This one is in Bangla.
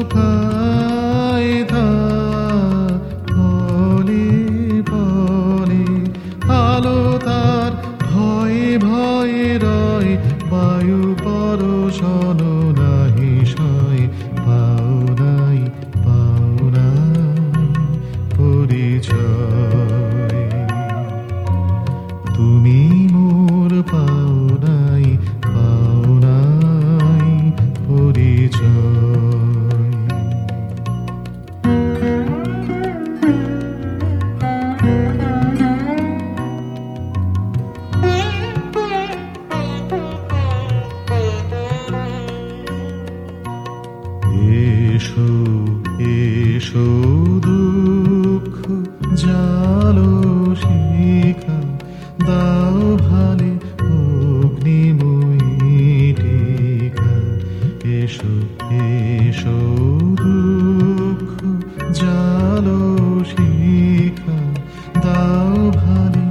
কায়দা বলে বলে আলো তার ভয়ে ভয়ে রয় বায়ু পরশন নাহি সয় পাও নাই পরিচয় তুমি মোর পাও নাই পরিচয় এসো এসো দুঃখ জালো শিখা দাও ভালে অগ্নিময়ী টিকা এসো এসো দুঃখ জালো শিখা দাও ভালে